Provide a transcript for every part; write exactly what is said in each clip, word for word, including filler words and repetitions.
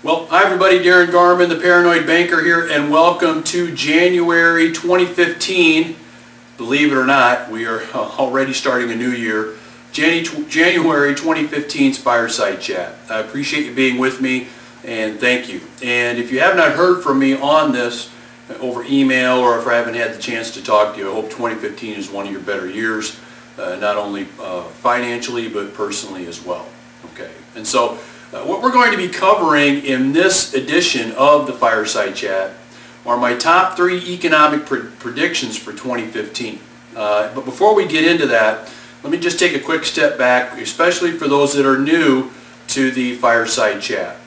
Well, hi everybody, Darren Garman, the Paranoid Banker here, and welcome to January twenty fifteen. Believe it or not, we are already starting a new year. January twenty fifteen's Fireside Chat. I appreciate you being with me, and thank you. And if you have not heard from me on this over email, or if I haven't had the chance to talk to you, I hope twenty fifteen is one of your better years, uh, not only uh, financially, but personally as well. Okay, and so Uh, what we're going to be covering in this edition of the Fireside Chat are my top three economic pre predictions for twenty fifteen. Uh, but before we get into that, let me just take a quick step back, especially for those that are new to the Fireside Chat.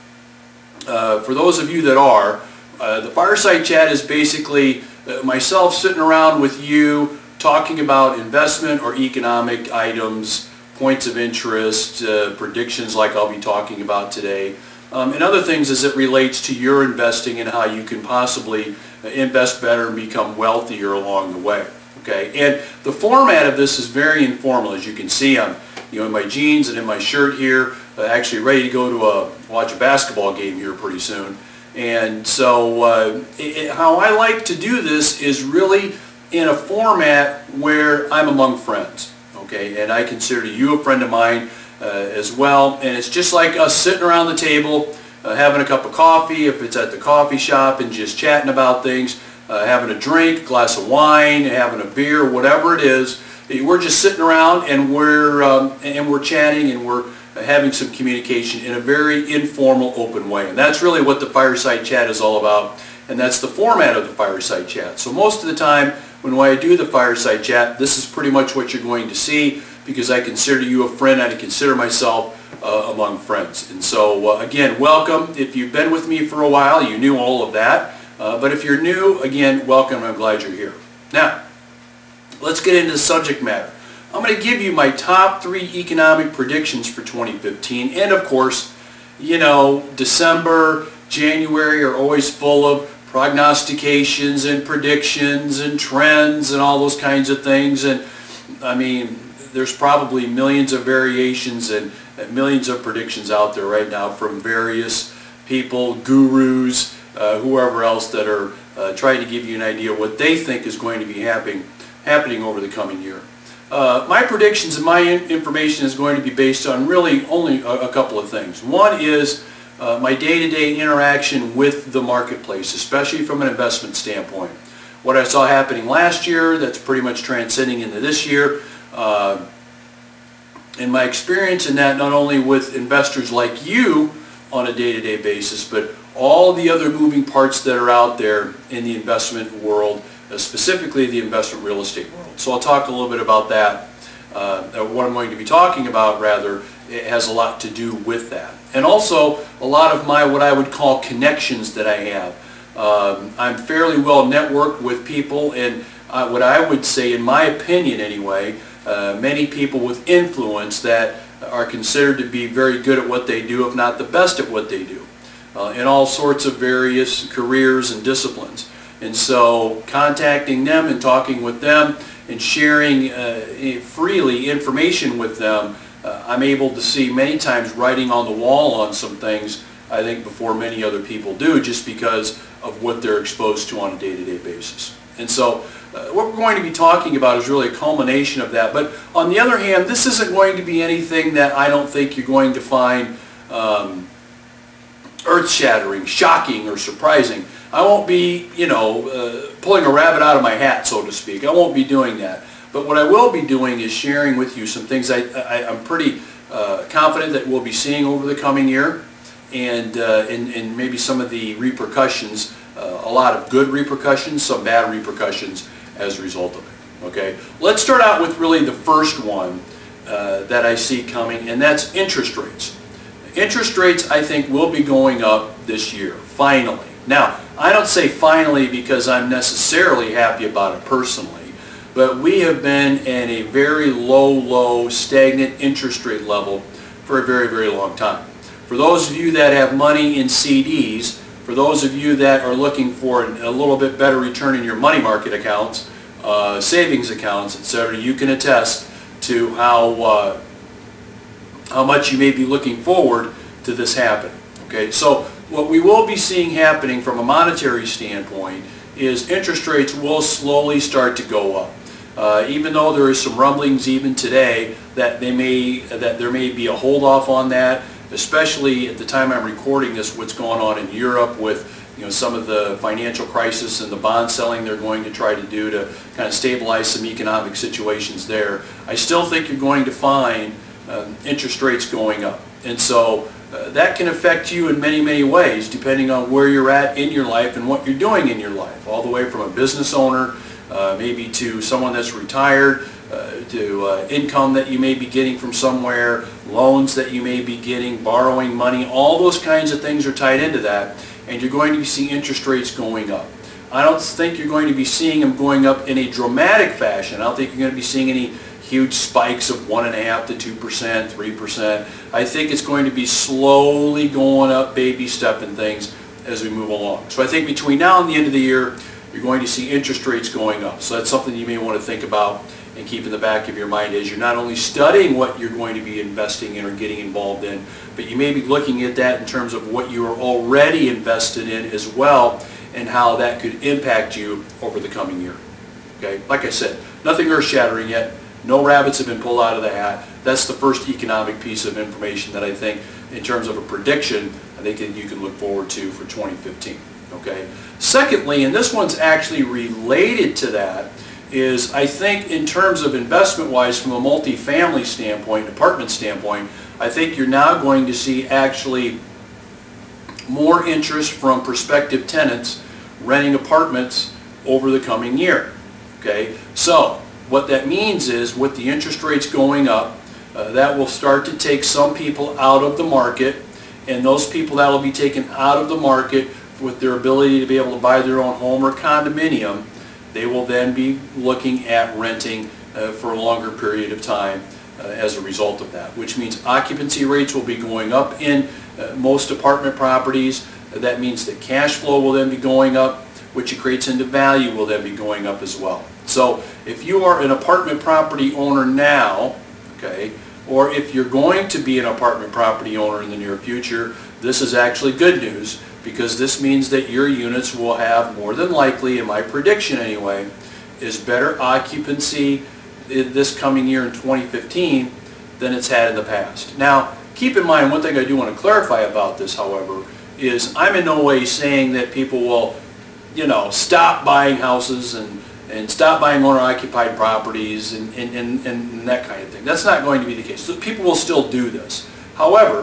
Uh, for those of you that are, uh, the Fireside Chat is basically uh, myself sitting around with you talking about investment or economic items, points of interest, uh, predictions like I'll be talking about today, um, and other things as it relates to your investing and how you can possibly invest better and become wealthier along the way. Okay, and the format of this is very informal. As you can see, I'm you know in my jeans and in my shirt here, uh, actually ready to go to a watch a basketball game here pretty soon. And so uh, it, it, how I like to do this is really in a format where I'm among friends. Okay, and I consider you a friend of mine uh, as well, and it's just like us sitting around the table, uh, having a cup of coffee, if it's at the coffee shop, and just chatting about things, uh, having a drink, a glass of wine, having a beer, whatever it is. We're just sitting around and we're um, and we're chatting and we're having some communication in a very informal, open way, and that's really what the Fireside Chat is all about, and that's the format of the Fireside Chat. So most of the time, when I do the Fireside Chat, this is pretty much what you're going to see, because I consider you a friend and I consider myself uh, among friends. And so uh, again, welcome. If you've been with me for a while, you knew all of that. Uh, but if you're new, again, welcome. I'm glad you're here. Now, let's get into the subject matter. I'm going to give you my top three economic predictions for twenty fifteen. And of course, you know, December, January are always full of prognostications and predictions and trends and all those kinds of things. And I mean, there's probably millions of variations and millions of predictions out there right now from various people, gurus, uh, whoever else that are uh, trying to give you an idea what they think is going to be happening happening over the coming year. Uh, my predictions and my information is going to be based on really only a, a couple of things. One is Uh, my day-to-day interaction with the marketplace, especially from an investment standpoint. What I saw happening last year, that's pretty much transcending into this year. Uh, and my experience in that, not only with investors like you on a day-to-day basis, but all the other moving parts that are out there in the investment world, uh, specifically the investment real estate world. So I'll talk a little bit about that. Uh, what I'm going to be talking about, rather, it has a lot to do with that. And also a lot of my, what I would call, connections that I have. Um, I'm fairly well networked with people, and uh, what I would say, in my opinion anyway, uh, many people with influence that are considered to be very good at what they do, if not the best at what they do, uh, in all sorts of various careers and disciplines. And so contacting them and talking with them and sharing uh, freely information with them, Uh, I'm able to see many times writing on the wall on some things, I think, before many other people do, just because of what they're exposed to on a day-to-day basis. And so uh, what we're going to be talking about is really a culmination of that. But on the other hand, this isn't going to be anything that I don't think you're going to find um, earth-shattering, shocking, or surprising. I won't be, you know, uh, pulling a rabbit out of my hat, so to speak. I won't be doing that. But what I will be doing is sharing with you some things I, I, I'm pretty uh, confident that we'll be seeing over the coming year, and, uh, and, and maybe some of the repercussions, uh, a lot of good repercussions, some bad repercussions as a result of it. Okay, let's start out with really the first one uh, that I see coming, and that's interest rates. Interest rates, I think, will be going up this year, finally. Now, I don't say finally because I'm necessarily happy about it personally. But we have been in a very low, low, stagnant interest rate level for a very, very long time. For those of you that have money in C Ds, for those of you that are looking for a little bit better return in your money market accounts, uh, savings accounts, et cetera, you can attest to how uh, how much you may be looking forward to this happening. Okay, so what we will be seeing happening from a monetary standpoint is interest rates will slowly start to go up. Uh, even though there is some rumblings even today that they may that there may be a hold off on that, especially at the time I'm recording this, what's going on in Europe with you know some of the financial crisis and the bond selling they're going to try to do to kind of stabilize some economic situations there. I still think you're going to find um, interest rates going up, and so uh, that can affect you in many many ways depending on where you're at in your life and what you're doing in your life, all the way from a business owner, Uh, maybe to someone that's retired, uh, to uh, income that you may be getting from somewhere, loans that you may be getting, borrowing money, all those kinds of things are tied into that, and you're going to see interest rates going up. I don't think you're going to be seeing them going up in a dramatic fashion. I don't think you're going to be seeing any huge spikes of one and a half to two percent, three percent. I think it's going to be slowly going up, baby stepping things as we move along. So I think between now and the end of the year, you're going to see interest rates going up. So that's something you may want to think about and keep in the back of your mind as you're not only studying what you're going to be investing in or getting involved in, but you may be looking at that in terms of what you are already invested in as well and how that could impact you over the coming year. Okay, like I said, nothing earth-shattering yet. No rabbits have been pulled out of the hat. That's the first economic piece of information that I think, in terms of a prediction, I think that you can look forward to for twenty fifteen. Okay. Secondly, and this one's actually related to that, is I think in terms of investment-wise from a multifamily standpoint, apartment standpoint, I think you're now going to see actually more interest from prospective tenants renting apartments over the coming year. Okay. So what that means is with the interest rates going up, uh, that will start to take some people out of the market, and those people that will be taken out of the market with their ability to be able to buy their own home or condominium, they will then be looking at renting uh, for a longer period of time uh, as a result of that, which means occupancy rates will be going up in uh, most apartment properties. Uh, that means that cash flow will then be going up, which creates into value will then be going up as well. So if you are an apartment property owner now, okay, or if you're going to be an apartment property owner in the near future, this is actually good news, because this means that your units will have, more than likely, in my prediction anyway, is better occupancy in this coming year in twenty fifteen than it's had in the past. Now, keep in mind, one thing I do want to clarify about this, however, is I'm in no way saying that people will, you know, stop buying houses and, and stop buying owner-occupied properties and, and, and, and that kind of thing. That's not going to be the case. So people will still do this. However,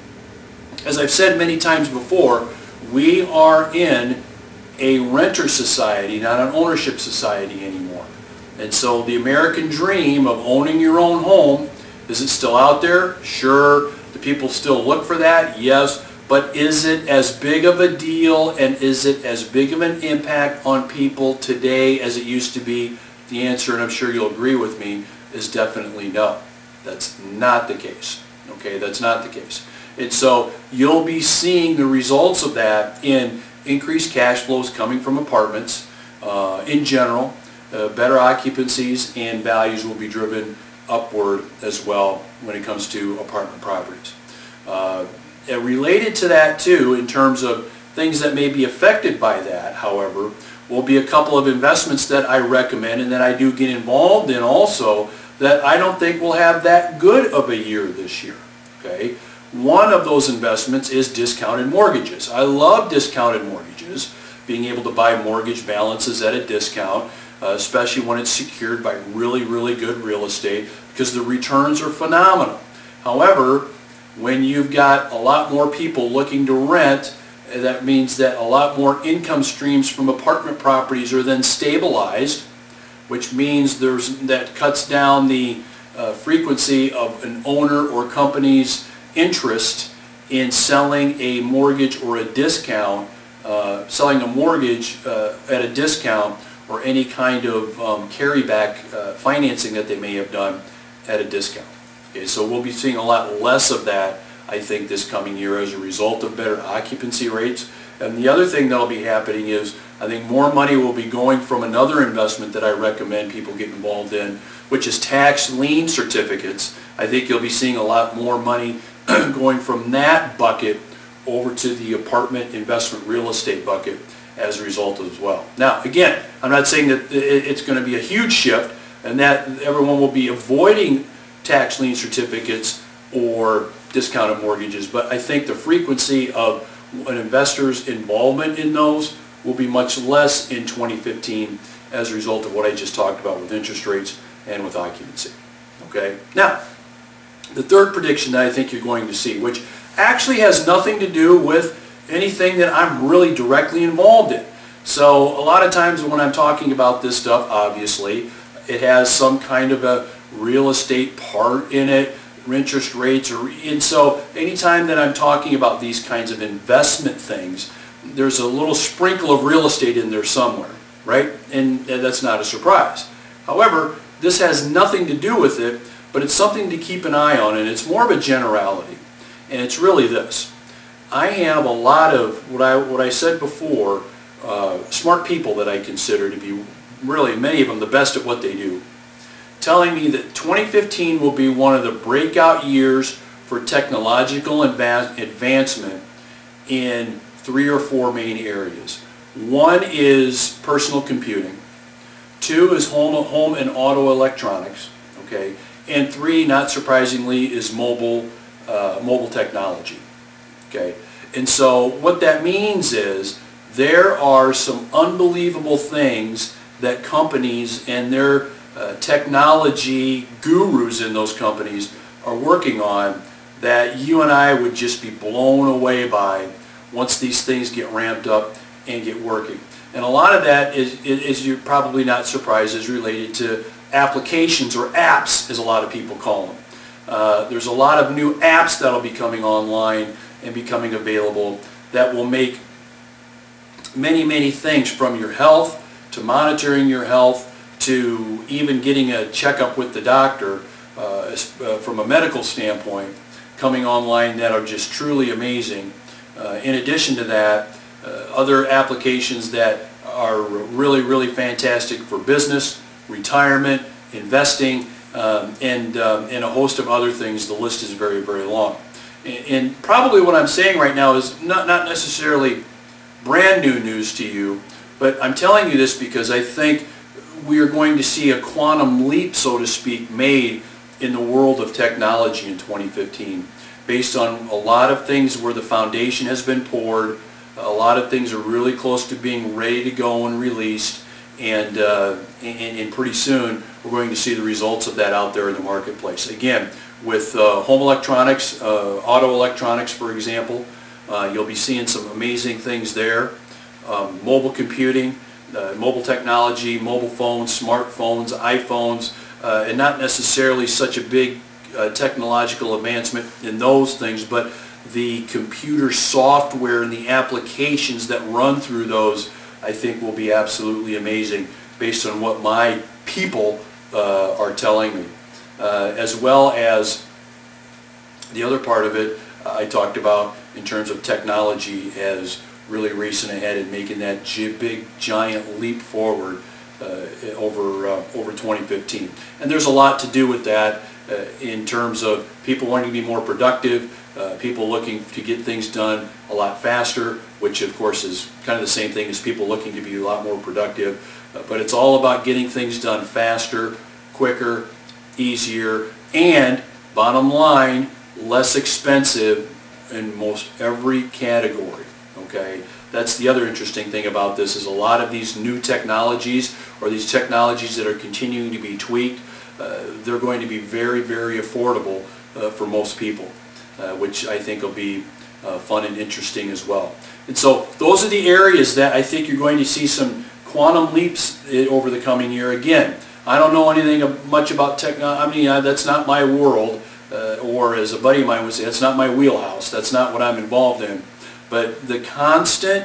as I've said many times before, we are in a renter society, not an ownership society anymore. And so the American dream of owning your own home, is it still out there? Sure. Do people still look for that? Yes. But is it as big of a deal, and is it as big of an impact on people today as it used to be? The answer, and I'm sure you'll agree with me, is definitely no. That's not the case. Okay, that's not the case. And so you'll be seeing the results of that in increased cash flows coming from apartments uh, in general, uh, better occupancies, and values will be driven upward as well when it comes to apartment properties. Uh, and related to that too, in terms of things that may be affected by that, however, will be a couple of investments that I recommend and that I do get involved in also that I don't think will have that good of a year this year. Okay. One of those investments is discounted mortgages. I love discounted mortgages, being able to buy mortgage balances at a discount, uh, especially when it's secured by really, really good real estate, because the returns are phenomenal. However, when you've got a lot more people looking to rent, that means that a lot more income streams from apartment properties are then stabilized, which means there's that cuts down the uh, frequency of an owner or company's interest in selling a mortgage or a discount, uh, selling a mortgage uh, at a discount, or any kind of um, carryback uh, financing that they may have done at a discount. Okay, so we'll be seeing a lot less of that, I think, this coming year as a result of better occupancy rates. And the other thing that will be happening is I think more money will be going from another investment that I recommend people get involved in, which is tax lien certificates. I think you'll be seeing a lot more money going from that bucket over to the apartment investment real estate bucket as a result as well. Now, again, I'm not saying that it's going to be a huge shift and that everyone will be avoiding tax lien certificates or discounted mortgages, but I think the frequency of an investor's involvement in those will be much less in twenty fifteen as a result of what I just talked about with interest rates and with occupancy. Okay? Now, the third prediction that I think you're going to see, which actually has nothing to do with anything that I'm really directly involved in. So a lot of times when I'm talking about this stuff, obviously, it has some kind of a real estate part in it, interest rates, or, and so anytime that I'm talking about these kinds of investment things, there's a little sprinkle of real estate in there somewhere, right? And that's not a surprise. However, this has nothing to do with it, but it's something to keep an eye on, and it's more of a generality. And it's really this. I have a lot of, what I, what I said before, uh, smart people that I consider to be really, many of them, the best at what they do, telling me that twenty fifteen will be one of the breakout years for technological adva- advancement in three or four main areas. One is personal computing. Two is home, home and auto electronics. Okay? And three, not surprisingly, is mobile, uh, mobile technology. Okay? And so what that means is there are some unbelievable things that companies and their uh, technology gurus in those companies are working on that you and I would just be blown away by once these things get ramped up and get working. And a lot of that is, is you're probably not surprised, is related to applications, or apps as a lot of people call them. Uh, there's a lot of new apps that will be coming online and becoming available that will make many, many things, from your health to monitoring your health to even getting a checkup with the doctor uh, uh, from a medical standpoint, coming online, that are just truly amazing. Uh, in addition to that, uh, other applications that are really, really fantastic for business, retirement, investing, um, and, um, and a host of other things. The list is very, very long. And, and probably what I'm saying right now is not, not necessarily brand new news to you, but I'm telling you this because I think we are going to see a quantum leap, so to speak, made in the world of technology in twenty fifteen, based on a lot of things where the foundation has been poured. A lot of things are really close to being ready to go and released, and, uh, and, and pretty soon we're going to see the results of that out there in the marketplace. Again, with uh, home electronics, uh, auto electronics, for example, uh, you'll be seeing some amazing things there. Um, mobile computing, uh, mobile technology, mobile phones, smartphones, iPhones, uh, and not necessarily such a big uh, technological advancement in those things, but the computer software and the applications that run through those, I think, will be absolutely amazing based on what my people uh, are telling me. Uh, as well as the other part of it uh, I talked about in terms of technology as really racing ahead and making that gi big giant leap forward uh, over uh, over twenty fifteen. And there's a lot to do with that uh, in terms of people wanting to be more productive, uh, people looking to get things done a lot faster, which of course is kind of the same thing as people looking to be a lot more productive. Uh, but it's all about getting things done faster, quicker, easier, and bottom line, less expensive in most every category. Okay, that's the other interesting thing about this, is a lot of these new technologies, or these technologies that are continuing to be tweaked, uh, they're going to be very, very affordable uh, for most people, uh, which I think will be uh, fun and interesting as well. And so those are the areas that I think you're going to see some quantum leaps over the coming year. Again, I don't know anything much about technology. I mean, uh, that's not my world, uh, or as a buddy of mine would say, that's not my wheelhouse. That's not what I'm involved in. But the constant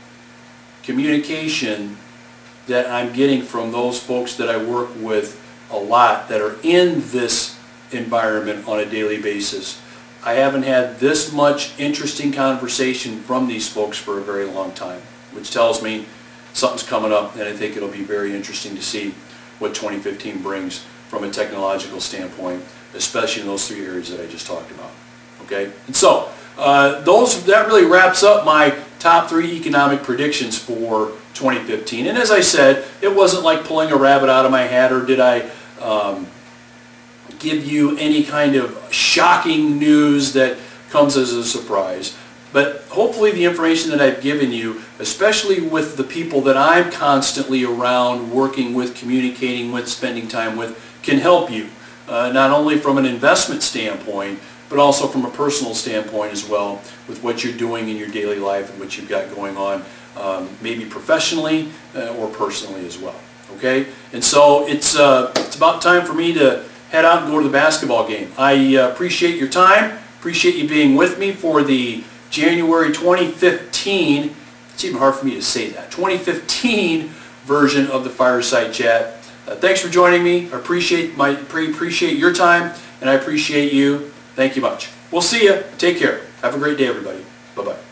communication that I'm getting from those folks that I work with a lot, that are in this environment on a daily basis, I haven't had this much interesting conversation from these folks for a very long time, which tells me something's coming up, and I think it'll be very interesting to see what twenty fifteen brings from a technological standpoint, especially in those three areas that I just talked about. Okay? And so, uh, those that really wraps up my top three economic predictions for twenty fifteen. And as I said, it wasn't like pulling a rabbit out of my hat, or did I um, give you any kind of shocking news that comes as a surprise. But hopefully the information that I've given you, especially with the people that I'm constantly around, working with, communicating with, spending time with, can help you, uh, not only from an investment standpoint, but also from a personal standpoint as well, with what you're doing in your daily life and what you've got going on, um, maybe professionally uh, or personally as well. Okay? And so it's, uh, it's about time for me to head out and go to the basketball game. I uh, appreciate your time, appreciate you being with me for the January twenty fifteen, it's even hard for me to say that, twenty fifteen version of the Fireside Chat. Uh, thanks for joining me. I appreciate, my, appreciate your time, and I appreciate you. Thank you much. We'll see you. Take care. Have a great day, everybody. Bye-bye.